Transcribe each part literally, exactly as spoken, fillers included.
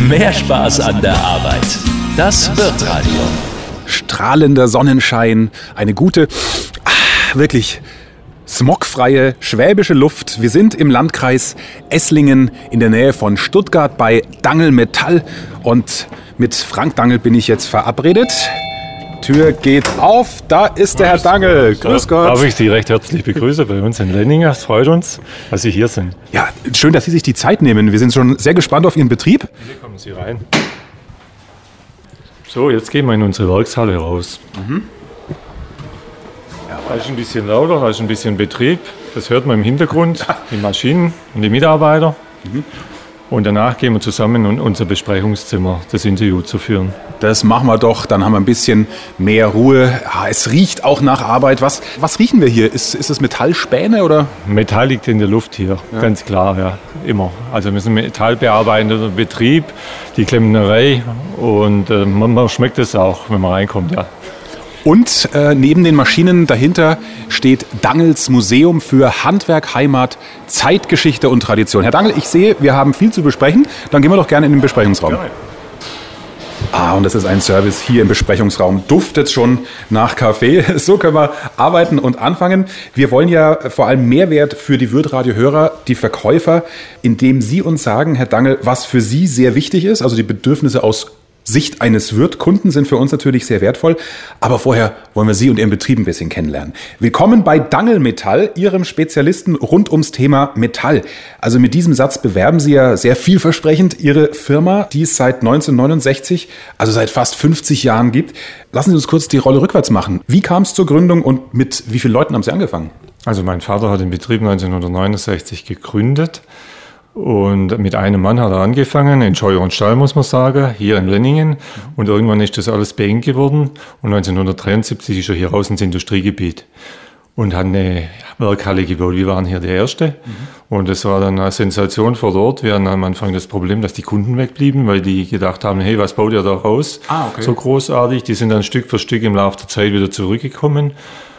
Mehr Spaß an der Arbeit. Das Wirtradio. Strahlender Sonnenschein, eine gute, ah, wirklich smogfreie schwäbische Luft. Wir sind im Landkreis Esslingen in der Nähe von Stuttgart bei Dangl Metall. Und mit Frank Dangl bin ich jetzt verabredet. Tür geht auf, da ist der Herr Dangl. Grüß Gott. Darf ich Sie recht herzlich begrüßen bei uns in Lenningen. Es freut uns, dass Sie hier sind. Ja, schön, dass Sie sich die Zeit nehmen. Wir sind schon sehr gespannt auf Ihren Betrieb. Hier kommen Sie rein. So, jetzt gehen wir in unsere Werkshalle raus. Mhm. Ja, da ist ein bisschen lauter, da ist ein bisschen Betrieb. Das hört man im Hintergrund, die Maschinen und die Mitarbeiter. Mhm. Und danach gehen wir zusammen in unser Besprechungszimmer, das Interview zu führen. Das machen wir doch, dann haben wir ein bisschen mehr Ruhe. Ja, es riecht auch nach Arbeit. Was, was riechen wir hier? Ist, ist es Metallspäne oder? Metall liegt in der Luft hier, ja. Ganz klar, ja, immer. Also wir sind metallbearbeitender Betrieb, die Klempnerei und äh, man, man schmeckt es auch, wenn man reinkommt, ja. Und äh, neben den Maschinen dahinter steht Dangls Museum für Handwerk, Heimat, Zeitgeschichte und Tradition. Herr Dangl, ich sehe, wir haben viel zu besprechen. Dann gehen wir doch gerne in den Besprechungsraum. Ja. Ah, und das ist ein Service hier im Besprechungsraum. Duftet schon nach Kaffee. So können wir arbeiten und anfangen. Wir wollen ja vor allem Mehrwert für die Wirtradio-Hörer, die Verkäufer, indem Sie uns sagen, Herr Dangl, was für Sie sehr wichtig ist, also die Bedürfnisse aus Sicht eines Wirtkunden sind für uns natürlich sehr wertvoll. Aber vorher wollen wir Sie und Ihren Betrieb ein bisschen kennenlernen. Willkommen bei Dangl Metall, Ihrem Spezialisten rund ums Thema Metall. Also mit diesem Satz bewerben Sie ja sehr vielversprechend Ihre Firma, die es seit neunzehnhundertneunundsechzig, also seit fast fünfzig Jahren gibt. Lassen Sie uns kurz die Rolle rückwärts machen. Wie kam es zur Gründung und mit wie vielen Leuten haben Sie angefangen? Also mein Vater hat den Betrieb neunzehnhundertneunundsechzig gegründet. Und mit einem Mann hat er angefangen, in Scheuer und Stall, muss man sagen, hier in Lenningen. Und irgendwann ist das alles beengt geworden. Und neunzehnhundertdreiundsiebzig ist er hier raus ins Industriegebiet und hat eine Werkhalle gebaut. Wir waren hier der Erste. Mhm. Und das war dann eine Sensation vor Ort. Wir hatten am Anfang das Problem, dass die Kunden wegblieben, weil die gedacht haben, hey, was baut ihr da raus? Ah, okay. So großartig. Die sind dann Stück für Stück im Laufe der Zeit wieder zurückgekommen.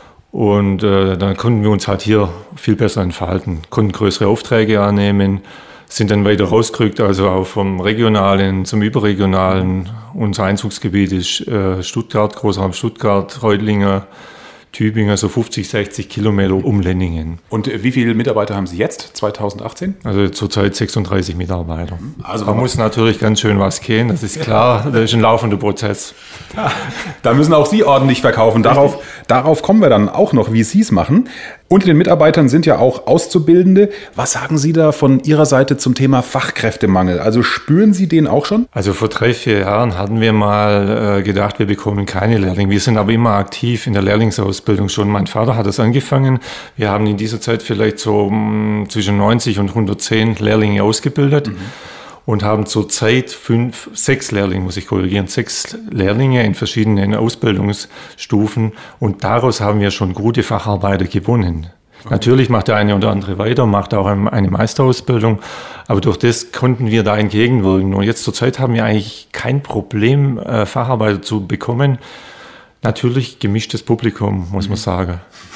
Und äh, dann konnten wir uns halt hier viel besser entfalten, konnten größere Aufträge annehmen, sind dann weiter rausgerückt, also auch vom Regionalen zum Überregionalen. Unser Einzugsgebiet ist äh, Stuttgart, Großraum Stuttgart, Reutlingen, Tübingen, so fünfzig, sechzig Kilometer um Lenningen. Und wie viele Mitarbeiter haben Sie jetzt, zweitausendachtzehn? Also zurzeit sechsunddreißig Mitarbeiter. Also man muss natürlich ganz schön was gehen, das ist klar, das ist ein laufender Prozess. Ja, da müssen auch Sie ordentlich verkaufen. Darauf, darauf kommen wir dann auch noch, wie Sie es machen. Unter den Mitarbeitern sind ja auch Auszubildende. Was sagen Sie da von Ihrer Seite zum Thema Fachkräftemangel? Also spüren Sie den auch schon? Also vor drei, vier Jahren hatten wir mal äh, gedacht, wir bekommen keine Lehrlinge. Wir sind aber immer aktiv in der Lehrlingsausbildung schon. Mein Vater hat das angefangen. Wir haben in dieser Zeit vielleicht so mh, zwischen neunzig und hundertzehn Lehrlinge ausgebildet. Mhm. Und haben zurzeit fünf, sechs Lehrlinge, muss ich korrigieren, sechs Lehrlinge in verschiedenen Ausbildungsstufen. Und daraus haben wir schon gute Facharbeiter gewonnen. Okay. Natürlich macht der eine oder andere weiter, macht auch eine Meisterausbildung. Aber durch das konnten wir da entgegenwirken. Und jetzt zurzeit haben wir eigentlich kein Problem, Facharbeiter zu bekommen. Natürlich gemischtes Publikum, muss man sagen.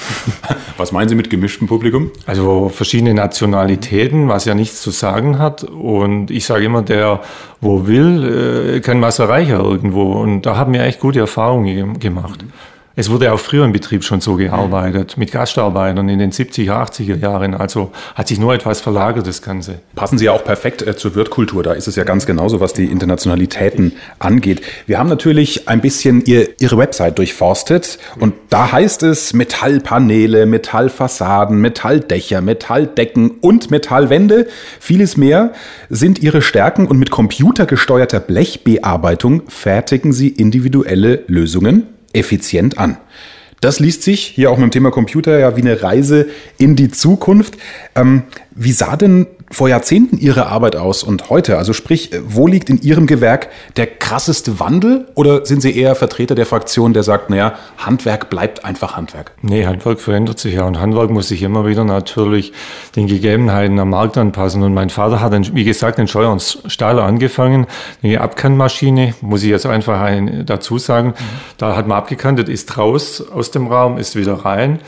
Was meinen Sie mit gemischtem Publikum? Also verschiedene Nationalitäten, was ja nichts zu sagen hat. Und ich sage immer, der, wo will, kann was erreichen irgendwo. Und da haben wir echt gute Erfahrungen gemacht. Es wurde auch früher im Betrieb schon so gearbeitet, mit Gastarbeitern in den siebziger, achtziger Jahren. Also hat sich nur etwas verlagert, das Ganze. Passen Sie ja auch perfekt äh, zur Wirtkultur. Da ist es ja ganz genauso, was die Internationalitäten angeht. Wir haben natürlich ein bisschen ihr, Ihre Website durchforstet. Und da heißt es Metallpaneele, Metallfassaden, Metalldächer, Metalldecken und Metallwände. Vieles mehr sind Ihre Stärken. Und mit computergesteuerter Blechbearbeitung fertigen Sie individuelle Lösungen effizient an. Das liest sich hier auch mit dem Thema Computer ja wie eine Reise in die Zukunft. Ähm, wie sah denn vor Jahrzehnten Ihre Arbeit aus und heute? Also sprich, wo liegt in Ihrem Gewerk der krasseste Wandel? Oder sind Sie eher Vertreter der Fraktion, der sagt, naja, Handwerk bleibt einfach Handwerk? Nee, Handwerk verändert sich ja und Handwerk muss sich immer wieder natürlich den Gegebenheiten am Markt anpassen. Und mein Vater hat, wie gesagt, in Scheuer und Stall angefangen. Eine Abkantmaschine, muss ich jetzt einfach ein, dazu sagen. Mhm. Da hat man abgekantet, ist raus aus dem Raum, ist wieder rein.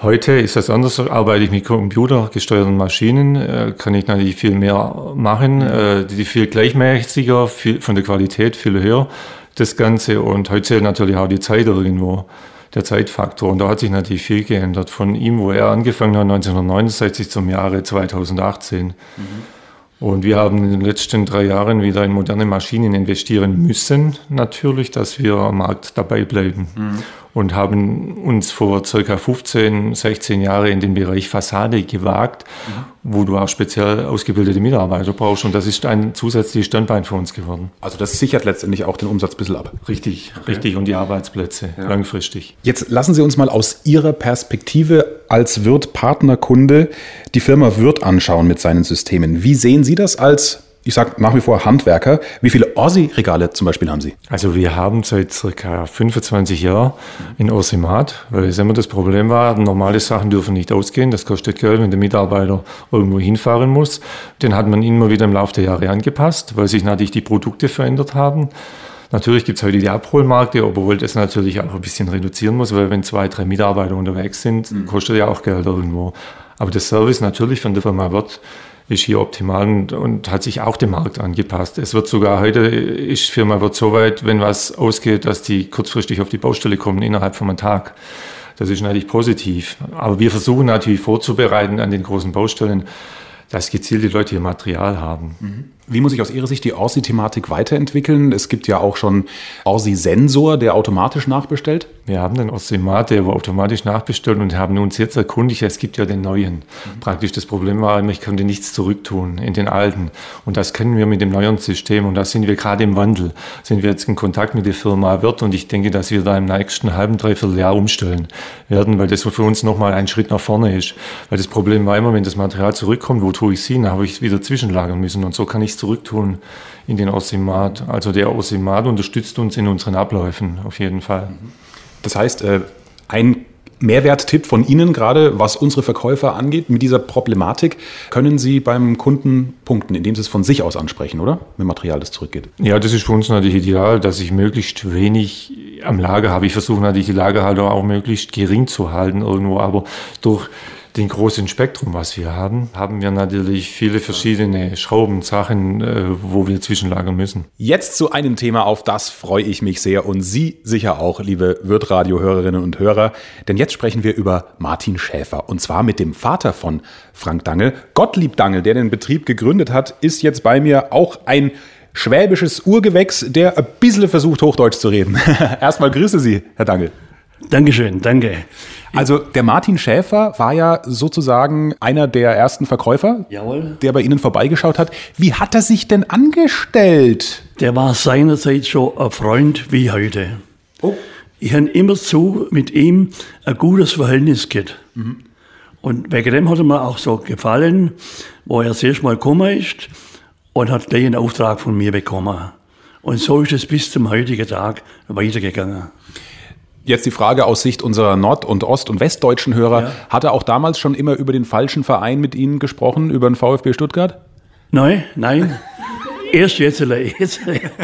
Heute ist das anders, arbeite ich mit computergesteuerten Maschinen, äh, kann ich natürlich viel mehr machen, äh, die viel gleichmäßiger, viel, von der Qualität viel höher, das Ganze. Und heute zählt natürlich auch die Zeit irgendwo, der Zeitfaktor. Und da hat sich natürlich viel geändert von ihm, wo er angefangen hat, neunzehnhundertneunundsechzig zum Jahre zweitausendachtzehn. Mhm. Und wir haben in den letzten drei Jahren wieder in moderne Maschinen investieren müssen, natürlich, dass wir am Markt dabei bleiben. Mhm. Und haben uns vor circa fünfzehn, sechzehn Jahren in den Bereich Fassade gewagt, mhm. wo du auch speziell ausgebildete Mitarbeiter brauchst. Und das ist ein zusätzliches Standbein für uns geworden. Also das sichert letztendlich auch den Umsatz ein bisschen ab. Richtig, okay. richtig. Und die Arbeitsplätze ja. langfristig. Jetzt lassen Sie uns mal aus Ihrer Perspektive als Wirth-Partnerkunde die Firma Wirth anschauen mit seinen Systemen. Wie sehen Sie das als, ich sage nach wie vor Handwerker? Wie viele Orsi-Regale zum Beispiel haben Sie? Also wir haben seit circa fünfundzwanzig Jahren in Orsimat, weil es immer das Problem war, normale Sachen dürfen nicht ausgehen. Das kostet Geld, wenn der Mitarbeiter irgendwo hinfahren muss. Den hat man immer wieder im Laufe der Jahre angepasst, weil sich natürlich die Produkte verändert haben. Natürlich gibt es heute die Abholmärkte, obwohl das natürlich auch ein bisschen reduzieren muss, weil wenn zwei, drei Mitarbeiter unterwegs sind, mhm. kostet ja auch Geld irgendwo. Aber der Service natürlich von der Firma Wirth ist hier optimal und, und hat sich auch dem Markt angepasst. Es wird sogar heute, ist die Firma Wirth so weit, wenn was ausgeht, dass die kurzfristig auf die Baustelle kommen, innerhalb von einem Tag. Das ist natürlich positiv. Aber wir versuchen natürlich vorzubereiten an den großen Baustellen, dass gezielt die Leute ihr Material haben. Wie muss sich aus Ihrer Sicht die Orsi-Thematik weiterentwickeln? Es gibt ja auch schon Orsi-Sensor, der automatisch nachbestellt. Wir haben den Orsimat, der automatisch nachbestellt und haben uns jetzt erkundigt, es gibt ja den neuen. Mhm. Praktisch das Problem war, ich konnte nichts zurücktun in den alten. Und das können wir mit dem neuen System und da sind wir gerade im Wandel. Sind wir jetzt in Kontakt mit der Firma Wirth und ich denke, dass wir da im nächsten halben, dreiviertel Jahr umstellen werden, weil das für uns nochmal ein Schritt nach vorne ist. Weil das Problem war immer, wenn das Material zurückkommt, wo tue ich es hin, dann habe ich es wieder zwischenlagern müssen und so kann ich zurücktun in den Orsimat. Also der Orsimat unterstützt uns in unseren Abläufen auf jeden Fall. Das heißt, ein Mehrwerttipp von Ihnen gerade, was unsere Verkäufer angeht, mit dieser Problematik, können Sie beim Kunden punkten, indem Sie es von sich aus ansprechen, oder? Mit Material, das zurückgeht. Ja, das ist für uns natürlich ideal, dass ich möglichst wenig am Lager habe. Ich versuche natürlich die Lagerhaltung auch möglichst gering zu halten irgendwo, aber durch den großen Spektrum, was wir haben, haben wir natürlich viele verschiedene Schrauben, Sachen, äh, wo wir zwischenlagern müssen. Jetzt zu einem Thema, auf das freue ich mich sehr und Sie sicher auch, liebe Wirth-Radio-Hörerinnen und Hörer. Denn jetzt sprechen wir über Martin Schäfer und zwar mit dem Vater von Frank Dangl. Gottlieb Dangl, der den Betrieb gegründet hat, ist jetzt bei mir, auch ein schwäbisches Urgewächs, der ein bisschen versucht, Hochdeutsch zu reden. Erstmal grüße Sie, Herr Dangl. Dankeschön, danke. Also der Martin Schäfer war ja sozusagen einer der ersten Verkäufer, Jawohl. Der bei Ihnen vorbeigeschaut hat. Wie hat er sich denn angestellt? Der war seinerzeit schon ein Freund wie heute. Oh. Ich habe immer so mit ihm ein gutes Verhältnis gehabt. Mhm. Und wegen dem hat er mir auch so gefallen, wo er das erste Mal gekommen ist und hat gleich einen Auftrag von mir bekommen. Und so ist es bis zum heutigen Tag weitergegangen. Jetzt die Frage aus Sicht unserer Nord- und Ost- und Westdeutschen Hörer. Ja. Hat er auch damals schon immer über den falschen Verein mit Ihnen gesprochen, über den VfB Stuttgart? Nein, nein. Erst jetzt. jetzt.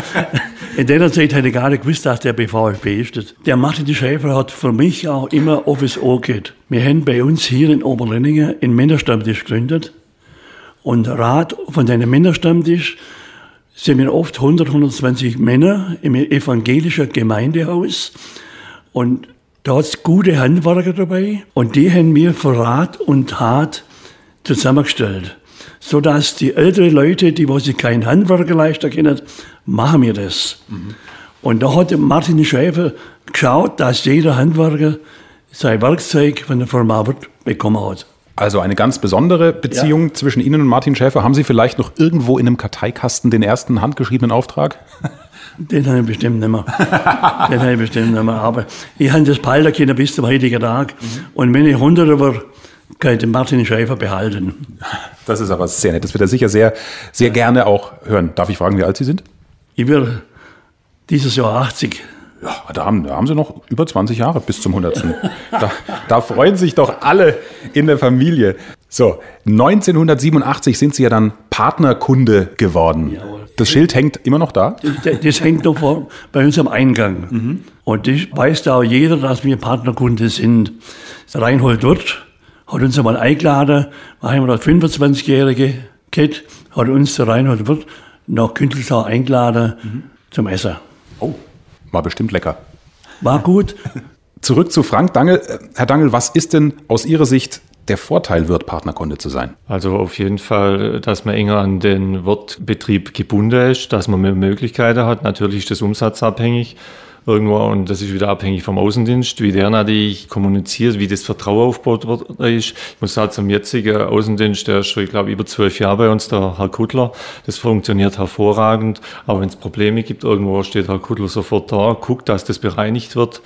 In der Zeit hätte ich gar nicht gewusst, dass der bei VfB ist. Der Martin Schäfer hat für mich auch immer offenes Ohr gehabt. Wir haben bei uns hier in Oberlenningen einen Männerstammtisch gegründet. Und Rat von deinem Männerstammtisch sind wir oft hundert, hundertzwanzig Männer im evangelischen Gemeindehaus. Und da hat es gute Handwerker dabei und die haben mir für Rat und Tat zusammengestellt. Sodass die älteren Leute, die sich keinen Handwerker leisten können, machen mir das. Mhm. Und da hat Martin Schäfer geschaut, dass jeder Handwerker sein Werkzeug von der Firma Wirth bekommen hat. Also eine ganz besondere Beziehung ja. zwischen Ihnen und Martin Schäfer. Haben Sie vielleicht noch irgendwo in einem Karteikasten den ersten handgeschriebenen Auftrag? Den habe ich bestimmt nicht mehr. Den habe ich bestimmt nicht mehr. Aber ich habe das behalten können bis zum heutigen Tag. Mhm. Und wenn ich hundert war, kann ich den Martin Schäfer behalten. Das ist aber sehr nett. Das wird er sicher sehr, sehr gerne auch hören. Darf ich fragen, wie alt Sie sind? Ich werde dieses Jahr achtzig. Ja, da haben, da haben Sie noch über zwanzig Jahre bis zum hundertsten Da, da freuen sich doch alle in der Familie. So, neunzehnhundertsiebenundachtzig sind Sie ja dann Partnerkunde geworden. Jawohl. Das Schild hängt immer noch da? Das, das hängt noch vor, bei uns am Eingang. Mhm. Und das weiß da auch jeder, dass wir Partnerkunde sind. Der Reinhold Wirth hat uns einmal eingeladen, wir haben das fünfundzwanzigjährige gehabt, hat uns der Reinhold Wirth nach Künzelsau eingeladen mhm. zum Essen. Oh, war bestimmt lecker. War gut. Zurück zu Frank Dangl. Herr Dangl, was ist denn aus Ihrer Sicht der Vorteil, Wirth-Partnerkunde zu sein? Also auf jeden Fall, dass man enger an den Wirth-Betrieb gebunden ist, dass man mehr Möglichkeiten hat. Natürlich ist das umsatzabhängig irgendwo und das ist wieder abhängig vom Außendienst, wie der natürlich kommuniziert, wie das Vertrauen aufgebaut wird. Ich muss sagen, zum jetzigen Außendienst, der ist schon, ich glaube, über zwölf Jahre bei uns, der Herr Kuttler. Das funktioniert hervorragend. Aber wenn es Probleme gibt, irgendwo steht Herr Kuttler sofort da, guckt, dass das bereinigt wird.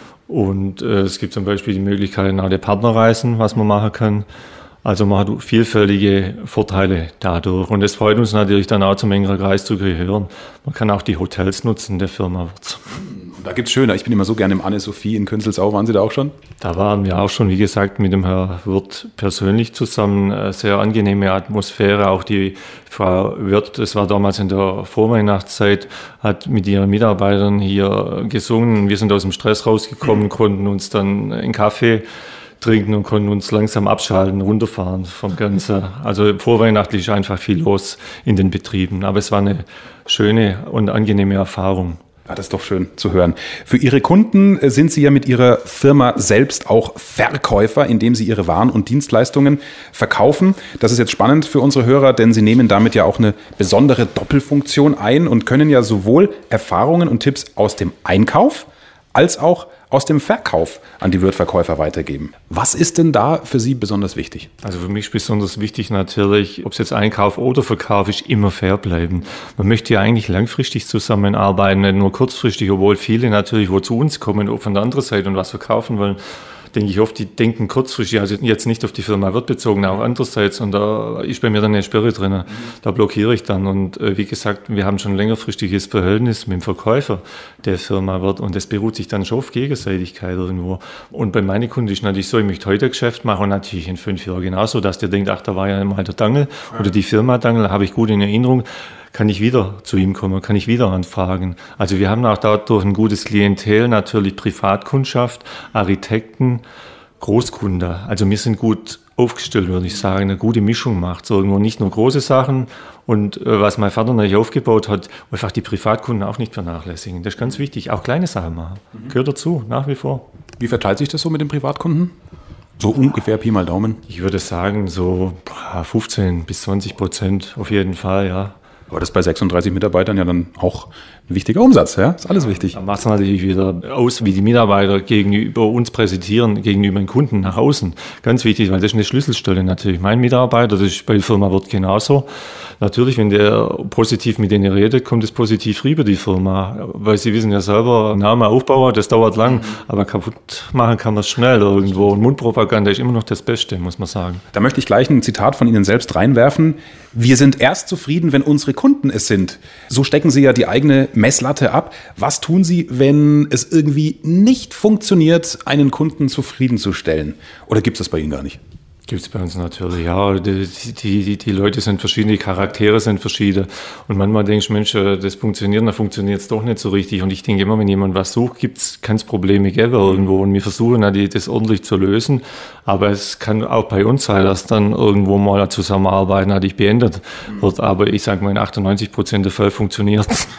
Und äh, es gibt zum Beispiel die Möglichkeit nach der Partnerreisen, was man machen kann. Also man hat vielfältige Vorteile dadurch. Und es freut uns natürlich dann auch zum engeren Kreis zu gehören. Man kann auch die Hotels nutzen der Firma Wirth. Da gibt es schöner. Ich bin immer so gerne im Anne-Sophie in Künzelsau. Waren Sie da auch schon? Da waren wir auch schon, wie gesagt, mit dem Herrn Wirth persönlich zusammen. Eine sehr angenehme Atmosphäre. Auch die Frau Wirth, das war damals in der Vorweihnachtszeit, hat mit ihren Mitarbeitern hier gesungen. Wir sind aus dem Stress rausgekommen, konnten uns dann einen Kaffee trinken und konnten uns langsam abschalten, runterfahren vom Ganzen. Also vorweihnachtlich ist einfach viel los in den Betrieben. Aber es war eine schöne und angenehme Erfahrung. Ja, das ist doch schön zu hören. Für Ihre Kunden sind Sie ja mit Ihrer Firma selbst auch Verkäufer, indem Sie Ihre Waren und Dienstleistungen verkaufen. Das ist jetzt spannend für unsere Hörer, denn Sie nehmen damit ja auch eine besondere Doppelfunktion ein und können ja sowohl Erfahrungen und Tipps aus dem Einkauf als auch aus dem Verkauf an die Wirth-Verkäufer weitergeben. Was ist denn da für Sie besonders wichtig? Also für mich besonders wichtig natürlich, ob es jetzt Einkauf oder Verkauf ist, immer fair bleiben. Man möchte ja eigentlich langfristig zusammenarbeiten, nicht nur kurzfristig, obwohl viele natürlich, wo zu uns kommen, auch von der anderen Seite und was verkaufen wollen, denke ich oft, die denken kurzfristig, also jetzt nicht auf die Firma Wirth bezogen, auch andererseits, und da ist bei mir dann eine Sperre drin, da blockiere ich dann und äh, wie gesagt, wir haben schon ein längerfristiges Verhältnis mit dem Verkäufer der Firma Wirth und das beruht sich dann schon auf Gegenseitigkeit irgendwo. Und bei meinen Kunden ist natürlich so, ich möchte heute ein Geschäft machen und natürlich in fünf Jahren genauso, dass der denkt, ach, da war ja mal der Dangl oder die Firma Dangl, habe ich gut in Erinnerung, kann ich wieder zu ihm kommen, kann ich wieder anfragen. Also wir haben auch dadurch ein gutes Klientel, natürlich Privatkundschaft, Architekten, Großkunden. Also wir sind gut aufgestellt, würde ich sagen, eine gute Mischung macht. So irgendwo nicht nur große Sachen und äh, was mein Vater natürlich aufgebaut hat, einfach die Privatkunden auch nicht vernachlässigen. Das ist ganz wichtig. Auch kleine Sachen machen. Mhm. Gehört dazu, nach wie vor. Wie verteilt sich das so mit den Privatkunden? So ungefähr Pi mal Daumen? Ich würde sagen, so fünfzehn bis zwanzig Prozent auf jeden Fall, ja. Aber das ist bei sechsunddreißig Mitarbeitern ja dann auch ein wichtiger Umsatz, ja? Ist alles wichtig. Da macht es natürlich wieder aus, wie die Mitarbeiter gegenüber uns präsentieren, gegenüber den Kunden nach außen. Ganz wichtig, weil das ist eine Schlüsselstelle natürlich. Mein Mitarbeiter, das ist bei der Firma Wirth genauso. Natürlich, wenn der positiv mit denen redet, kommt es positiv rüber, die Firma. Weil Sie wissen ja selber, Name aufbauen, das dauert lang, aber kaputt machen kann man es schnell irgendwo. Und Mundpropaganda ist immer noch das Beste, muss man sagen. Da möchte ich gleich ein Zitat von Ihnen selbst reinwerfen. Wir sind erst zufrieden, wenn unsere Kunden es sind. So stecken Sie ja die eigene Messlatte ab. Was tun Sie, wenn es irgendwie nicht funktioniert, einen Kunden zufriedenzustellen? Oder gibt es das bei Ihnen gar nicht? Gibt es bei uns natürlich, ja. Die, die, die, die Leute sind verschieden, die Charaktere sind verschieden. Und manchmal denkst du, Mensch, das funktioniert, dann funktioniert es doch nicht so richtig. Und ich denke immer, wenn jemand was sucht, kann es Probleme geben irgendwo. Und wir versuchen natürlich, das ordentlich zu lösen. Aber es kann auch bei uns sein, dass dann irgendwo mal eine Zusammenarbeit natürlich beendet wird. Aber ich sage mal, in achtundneunzig Prozent der Fälle funktioniert es.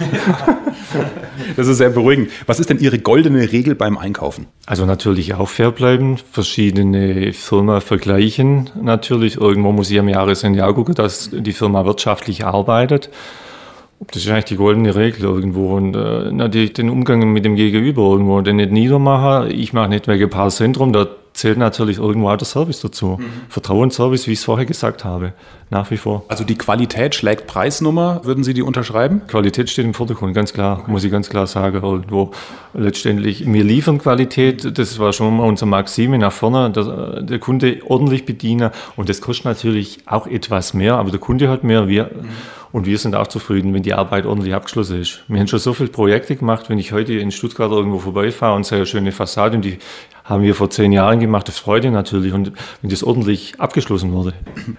Das ist sehr beruhigend. Was ist denn Ihre goldene Regel beim Einkaufen? Also natürlich auch fair bleiben, verschiedene Firmen vergleichen. Natürlich, irgendwo muss ich am Jahresende auch gucken, dass die Firma wirtschaftlich arbeitet. Das ist eigentlich die goldene Regel irgendwo. Und äh, natürlich den Umgang mit dem Gegenüber irgendwo. Den nicht niedermachen. Ich mache nicht wegen ein paar Zentrum, da zählt natürlich irgendwo auch der Service dazu. Mhm. Vertrauensservice, wie ich es vorher gesagt habe, nach wie vor. Also die Qualität schlägt Preisnummer, würden Sie die unterschreiben? Qualität steht im Vordergrund, ganz klar, okay. Muss ich ganz klar sagen. Irgendwo letztendlich, wir liefern Qualität, das war schon mal unsere Maxime nach vorne, der, der Kunde ordentlich bedienen und das kostet natürlich auch etwas mehr, aber der Kunde hat mehr, wir. Mhm. Und wir sind auch zufrieden, wenn die Arbeit ordentlich abgeschlossen ist. Wir haben schon so viele Projekte gemacht, wenn ich heute in Stuttgart irgendwo vorbeifahre und sehe eine schöne Fassade, und die haben wir vor zehn Jahren gemacht, das freut mich natürlich, und wenn das ordentlich abgeschlossen wurde.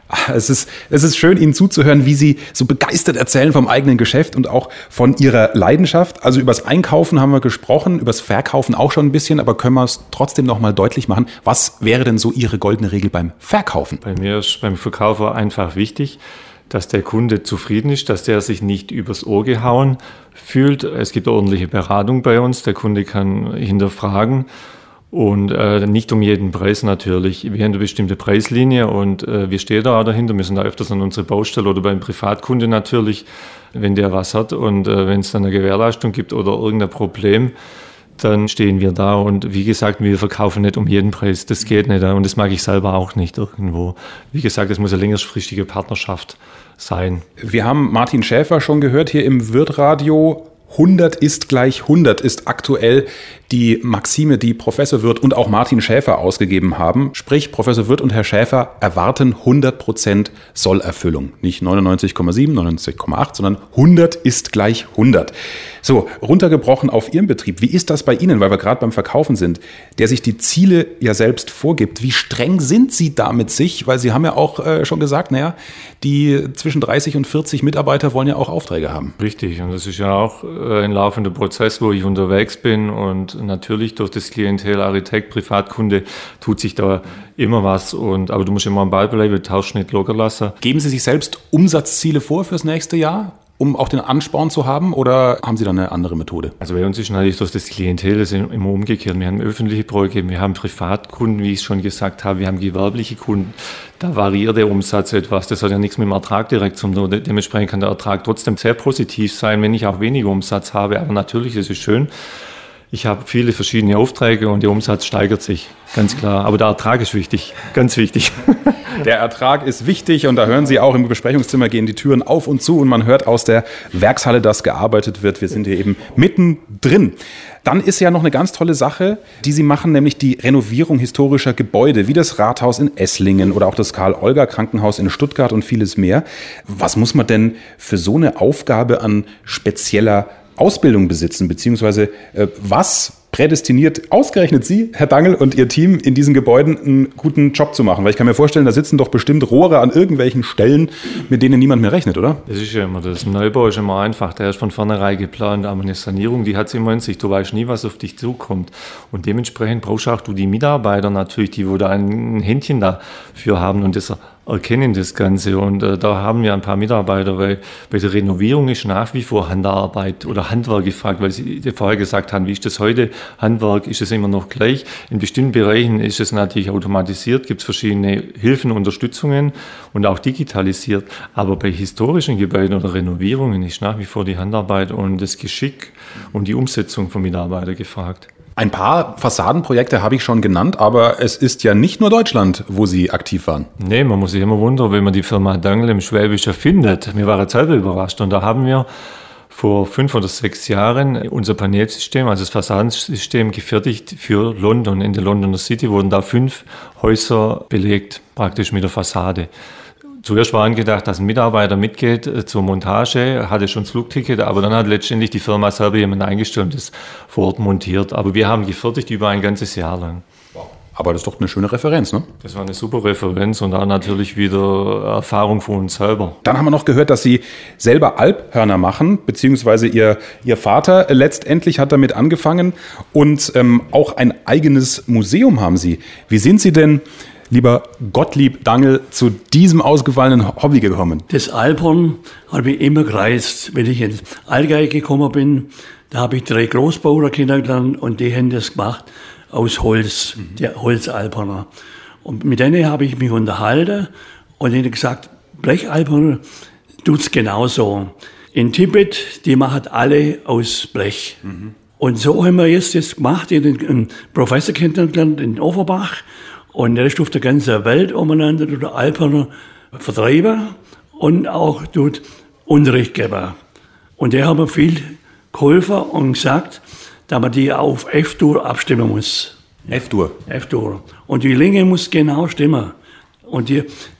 Es ist, es ist schön, Ihnen zuzuhören, wie Sie so begeistert erzählen vom eigenen Geschäft und auch von Ihrer Leidenschaft. Also übers Einkaufen haben wir gesprochen, übers Verkaufen auch schon ein bisschen, aber können wir es trotzdem noch mal deutlich machen. Was wäre denn so Ihre goldene Regel beim Verkaufen? Bei mir ist beim Verkaufer einfach wichtig, dass der Kunde zufrieden ist, dass der sich nicht übers Ohr gehauen fühlt. Es gibt ordentliche Beratung bei uns, der Kunde kann hinterfragen. Und äh, nicht um jeden Preis natürlich. Wir haben eine bestimmte Preislinie und äh, wir stehen da auch dahinter. Wir sind da öfters an unsere Baustelle oder beim Privatkunde natürlich, wenn der was hat. Und äh, wenn es dann eine Gewährleistung gibt oder irgendein Problem, dann stehen wir da. Und wie gesagt, wir verkaufen nicht um jeden Preis. Das geht nicht. Und das mag ich selber auch nicht irgendwo. Wie gesagt, es muss eine längerfristige Partnerschaft sein. Wir haben Martin Schäfer schon gehört hier im Wirth-Radio. hundert ist gleich hundert ist aktuell die Maxime, die Professor Wirth und auch Martin Schäfer ausgegeben haben. Sprich, Professor Wirth und Herr Schäfer erwarten hundert Prozent Sollerfüllung. Nicht neunundneunzig Komma sieben, neunundneunzig Komma acht, sondern hundert ist gleich hundert. So, runtergebrochen auf Ihren Betrieb. Wie ist das bei Ihnen, weil wir gerade beim Verkaufen sind, der sich die Ziele ja selbst vorgibt? Wie streng sind Sie da mit sich? Weil Sie haben ja auch äh, schon gesagt, naja, die zwischen dreißig und vierzig Mitarbeiter wollen ja auch Aufträge haben. Richtig, und das ist ja auch äh, ein laufender Prozess, wo ich unterwegs bin, und natürlich durch das Klientel, Architekt, Privatkunde tut sich da immer was, und aber du musst immer am Ball bleiben, tausch nicht locker lassen. Geben Sie sich selbst Umsatzziele vor fürs nächste Jahr, um auch den Ansporn zu haben, oder haben Sie da eine andere Methode? Also bei uns ist natürlich durch das Klientel das ist immer umgekehrt. Wir haben öffentliche Projekte, wir haben Privatkunden, wie ich es schon gesagt habe, wir haben gewerbliche Kunden. Da variiert der Umsatz etwas. Das hat ja nichts mit dem Ertrag direkt zu tun. Dementsprechend kann der Ertrag trotzdem sehr positiv sein, wenn ich auch weniger Umsatz habe. Aber natürlich, das ist schön. Ich habe viele verschiedene Aufträge und der Umsatz steigert sich, ganz klar. Aber der Ertrag ist wichtig, ganz wichtig. Der Ertrag ist wichtig, und da hören Sie auch, im Besprechungszimmer gehen die Türen auf und zu und man hört aus der Werkshalle, dass gearbeitet wird. Wir sind hier eben mittendrin. Dann ist ja noch eine ganz tolle Sache, die Sie machen, nämlich die Renovierung historischer Gebäude, wie das Rathaus in Esslingen oder auch das Karl-Olger-Krankenhaus in Stuttgart und vieles mehr. Was muss man denn für so eine Aufgabe an spezieller Ausbildung besitzen, beziehungsweise äh, was prädestiniert ausgerechnet Sie, Herr Dangl, und Ihr Team in diesen Gebäuden einen guten Job zu machen? Weil ich kann mir vorstellen, da sitzen doch bestimmt Rohre an irgendwelchen Stellen, mit denen niemand mehr rechnet, oder? Das ist ja immer das. Ein Neubau ist immer einfach. Der ist von vornherein geplant. Aber eine Sanierung, die hat es immer in sich. Du weißt nie, was auf dich zukommt. Und dementsprechend brauchst auch du die Mitarbeiter natürlich, die wo da ein Händchen dafür haben und das erkennen das Ganze. Und äh, da haben wir ein paar Mitarbeiter, weil bei der Renovierung ist nach wie vor Handarbeit oder Handwerk gefragt, weil Sie vorher gesagt haben, wie ist das heute? Handwerk ist es immer noch gleich. In bestimmten Bereichen ist es natürlich automatisiert, gibt es verschiedene Hilfen, Unterstützungen und auch digitalisiert. Aber bei historischen Gebäuden oder Renovierungen ist nach wie vor die Handarbeit und das Geschick und die Umsetzung von Mitarbeitern gefragt. Ein paar Fassadenprojekte habe ich schon genannt, aber es ist ja nicht nur Deutschland, wo Sie aktiv waren. Nee, man muss sich immer wundern, wenn man die Firma Dangl im Schwäbischen findet. Wir waren selber überrascht, und da haben wir vor fünf oder sechs Jahren unser Panelsystem, also das Fassadensystem, gefertigt für London. In der Londoner City wurden da fünf Häuser belegt, praktisch mit der Fassade. Zuerst war angedacht, dass ein Mitarbeiter mitgeht äh, zur Montage, hatte schon das Flugticket, aber dann hat letztendlich die Firma selber jemanden eingestellt und das vor Ort montiert. Aber wir haben gefertigt über ein ganzes Jahr lang. Aber das ist doch eine schöne Referenz, ne? Das war eine super Referenz und auch natürlich wieder Erfahrung von uns selber. Dann haben wir noch gehört, dass Sie selber Alphörner machen, beziehungsweise Ihr, Ihr Vater letztendlich hat damit angefangen, und ähm, auch ein eigenes Museum haben Sie. Wie sind Sie denn, lieber Gottlieb Dangl, zu diesem ausgefallenen Hobby gekommen? Das Alphorn hat mich immer gereizt. Wenn ich ins Allgäu gekommen bin, da habe ich drei Großbauer kennengelernt und die haben das gemacht aus Holz, mhm. der Holzalphorner. Und mit denen habe ich mich unterhalten und ihnen gesagt, Blechalphorner tut es genauso. In Tibet, die machen alle aus Blech. Mhm. Und so haben wir jetzt das gemacht. Ich habe einen Professor kennengelernt in Offenbach. Und der ist auf der ganzen Welt umeinander durch den Alphorner vertreiben und auch dort Unterricht geben. Und der hat mir viel geholfen und gesagt, dass man die auf F-Dur abstimmen muss. F-Dur? F-Dur. Und die Länge muss genau stimmen. Und die,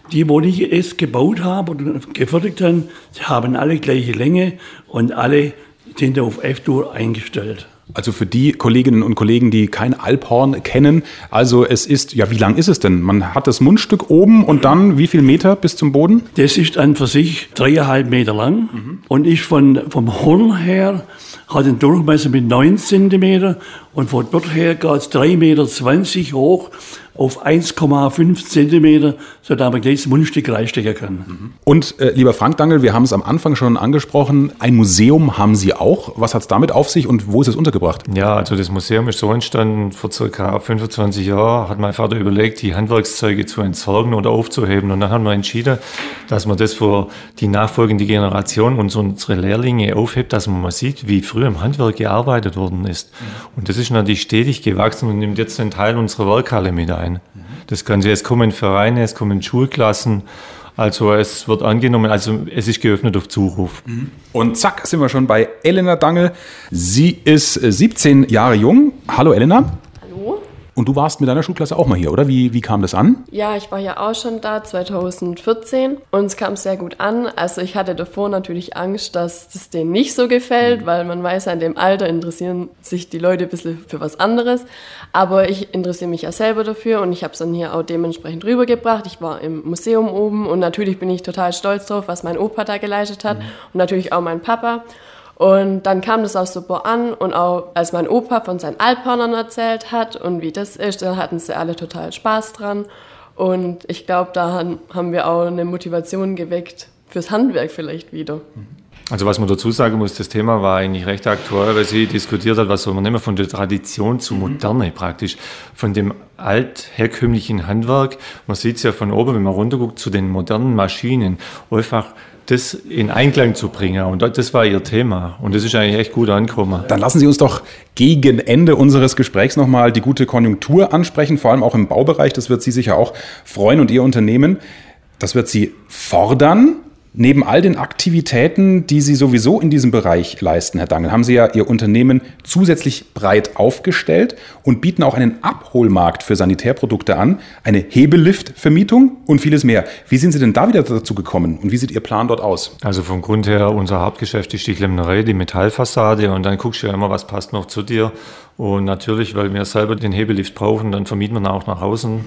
Die, wo ich es gebaut habe oder gefertigt habe, haben alle gleiche Länge und alle sind auf F-Dur eingestellt. Also für die Kolleginnen und Kollegen, die kein Alphorn kennen, also es ist, ja, wie lang ist es denn? Man hat das Mundstück oben und dann wie viel Meter bis zum Boden? Das ist an für sich dreieinhalb Meter lang mhm. und ist von, vom Horn her, hat einen Durchmesser mit neun Zentimeter und von dort her geht es drei Meter zwanzig hoch auf eins Komma fünf Zentimeter, sodass man gleich das Mundstück reinstecken kann. Und äh, lieber Frank Dangl, wir haben es am Anfang schon angesprochen, ein Museum haben Sie auch. Was hat es damit auf sich und wo ist es untergebracht? Ja, also das Museum ist so entstanden, vor circa fünfundzwanzig Jahren hat mein Vater überlegt, die Handwerkszeuge zu entsorgen oder aufzuheben. Und dann haben wir entschieden, dass man das für die nachfolgende Generation und unsere Lehrlinge aufhebt, dass man mal sieht, wie früher im Handwerk gearbeitet worden ist. Und das ist natürlich stetig gewachsen und nimmt jetzt einen Teil unserer Werkhalle mit ein. Das Ganze, es kommen Vereine, es kommen Schulklassen, also es wird angenommen, also es ist geöffnet auf Zuruf. Und zack, sind wir schon bei Elena Dangl. Sie ist siebzehn Jahre jung. Hallo Elena. Hallo. Und du warst mit deiner Schulklasse auch mal hier, oder? Wie, wie kam das an? Ja, ich war ja auch schon da zweitausendvierzehn und es kam sehr gut an. Also ich hatte davor natürlich Angst, dass das denen nicht so gefällt, weil man weiß, in dem Alter interessieren sich die Leute ein bisschen für was anderes. Aber ich interessiere mich ja selber dafür und ich habe es dann hier auch dementsprechend rübergebracht. Ich war im Museum oben und natürlich bin ich total stolz drauf, was mein Opa da geleistet hat mhm. und natürlich auch mein Papa. Und dann kam das auch super an und auch als mein Opa von seinen Alphörnern erzählt hat und wie das ist, da hatten sie alle total Spaß dran. Und ich glaube, da haben wir auch eine Motivation geweckt fürs Handwerk vielleicht wieder. Also was man dazu sagen muss, das Thema war eigentlich recht aktuell, weil sie diskutiert hat, was soll man nehmen, von der Tradition zu Moderne praktisch, von dem altherkömmlichen Handwerk. Man sieht es ja von oben, wenn man runterguckt, zu den modernen Maschinen, einfach das in Einklang zu bringen. Und das war ihr Thema. Und das ist eigentlich echt gut angekommen. Dann lassen Sie uns doch gegen Ende unseres Gesprächs nochmal die gute Konjunktur ansprechen, vor allem auch im Baubereich. Das wird Sie sicher auch freuen und Ihr Unternehmen. Das wird Sie fordern. Neben all den Aktivitäten, die Sie sowieso in diesem Bereich leisten, Herr Dangl, haben Sie ja Ihr Unternehmen zusätzlich breit aufgestellt und bieten auch einen Abholmarkt für Sanitärprodukte an, eine Hebeliftvermietung und vieles mehr. Wie sind Sie denn da wieder dazu gekommen und wie sieht Ihr Plan dort aus? Also vom Grund her, unser Hauptgeschäft ist die Klempnerei, die Metallfassade und dann guckst du ja immer, was passt noch zu dir. Und natürlich, weil wir selber den Hebelift brauchen, dann vermieten wir auch nach außen.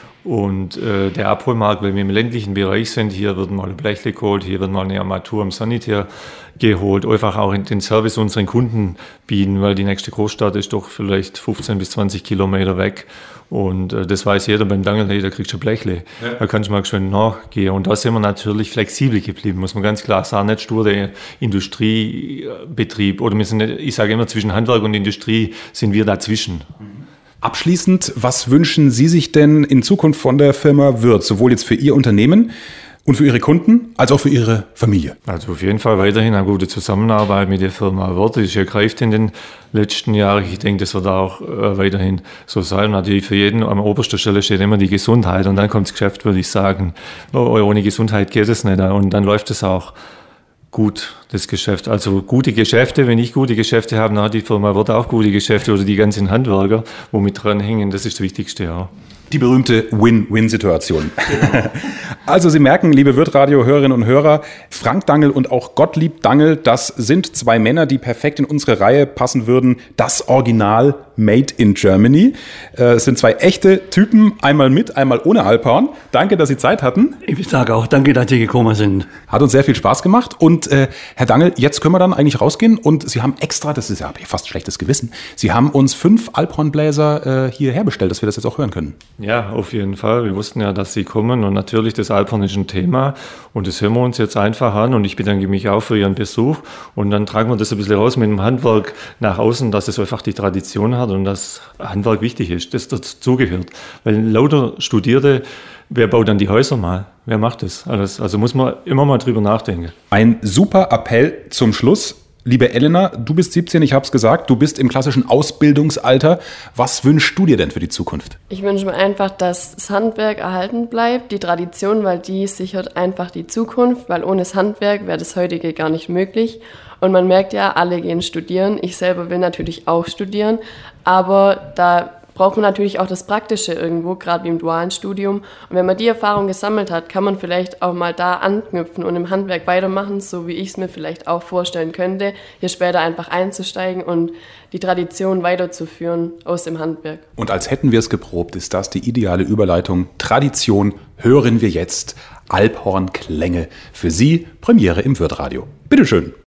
Und äh, der Abholmarkt, weil wir im ländlichen Bereich sind, hier wird mal ein Blechle geholt, hier wird mal eine Armatur im Sanitär geholt, einfach auch den Service unseren Kunden bieten, weil die nächste Großstadt ist doch vielleicht fünfzehn bis zwanzig Kilometer weg. Und äh, das weiß jeder beim Dangl, hey, da kriegst du ein Blechle, ja. Da kannst du mal schön nachgehen. Und da sind wir natürlich flexibel geblieben, muss man ganz klar sagen, nicht stur der Industriebetrieb. Oder wir sind nicht, ich sage immer, zwischen Handwerk und Industrie sind wir dazwischen. Abschließend, was wünschen Sie sich denn in Zukunft von der Firma Wirth, sowohl jetzt für Ihr Unternehmen und für Ihre Kunden, als auch für Ihre Familie? Also auf jeden Fall weiterhin eine gute Zusammenarbeit mit der Firma Wirth. Das ist ja greift in den letzten Jahren. Ich denke, das wird auch äh, weiterhin so sein. Natürlich für jeden an oberster Stelle steht immer die Gesundheit und dann kommt das Geschäft, würde ich sagen. Ohne Gesundheit geht es nicht und dann läuft es auch gut, das Geschäft. Also gute Geschäfte, wenn ich gute Geschäfte habe, dann hat die Firma Wirth auch gute Geschäfte oder die ganzen Handwerker, wo mit dran hängen, das ist das Wichtigste, ja. Die berühmte Win-Win-Situation. Also Sie merken, liebe Wirth-Radio-Hörerinnen und Hörer, Frank Dangl und auch Gottlieb Dangl, das sind zwei Männer, die perfekt in unsere Reihe passen würden. Das Original Made in Germany. Es sind zwei echte Typen, einmal mit, einmal ohne Alphorn. Danke, dass Sie Zeit hatten. Ich sage auch, danke, dass Sie gekommen sind. Hat uns sehr viel Spaß gemacht. Und äh, Herr Dangl, jetzt können wir dann eigentlich rausgehen. Und Sie haben extra, das ist ja fast schlechtes Gewissen, Sie haben uns fünf Alphornbläser äh, hierher bestellt, dass wir das jetzt auch hören können. Ja, auf jeden Fall. Wir wussten ja, dass Sie kommen und natürlich das Alphorn ist ein Thema und das hören wir uns jetzt einfach an und ich bedanke mich auch für Ihren Besuch und dann tragen wir das ein bisschen raus mit dem Handwerk nach außen, dass es einfach die Tradition hat und dass Handwerk wichtig ist, das dazugehört. Weil lauter Studierte, wer baut dann die Häuser mal? Wer macht das alles? Also muss man immer mal drüber nachdenken. Ein super Appell zum Schluss. Liebe Elena, du bist siebzehn, ich habe es gesagt, du bist im klassischen Ausbildungsalter. Was wünschst du dir denn für die Zukunft? Ich wünsche mir einfach, dass das Handwerk erhalten bleibt, die Tradition, weil die sichert einfach die Zukunft, weil ohne das Handwerk wäre das heutige gar nicht möglich. Und man merkt ja, alle gehen studieren. Ich selber will natürlich auch studieren, aber da braucht man natürlich auch das Praktische irgendwo, gerade wie im dualen Studium. Und wenn man die Erfahrung gesammelt hat, kann man vielleicht auch mal da anknüpfen und im Handwerk weitermachen, so wie ich es mir vielleicht auch vorstellen könnte, hier später einfach einzusteigen und die Tradition weiterzuführen aus dem Handwerk. Und als hätten wir es geprobt, ist das die ideale Überleitung. Tradition hören wir jetzt. Alphorn-Klänge. Für Sie Premiere im Würth-Radio. Bitteschön.